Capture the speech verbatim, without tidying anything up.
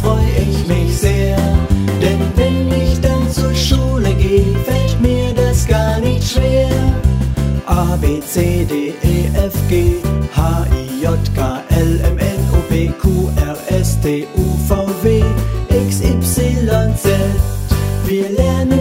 freu ich mich sehr. Denn wenn ich dann zur Schule geh, fällt mir das gar nicht schwer. A, B, C, D, E, F, G, H, I, J, K, L, M, N, O, P, Q, R, S, T, U, V, W, X, Y, Z. Wir lernen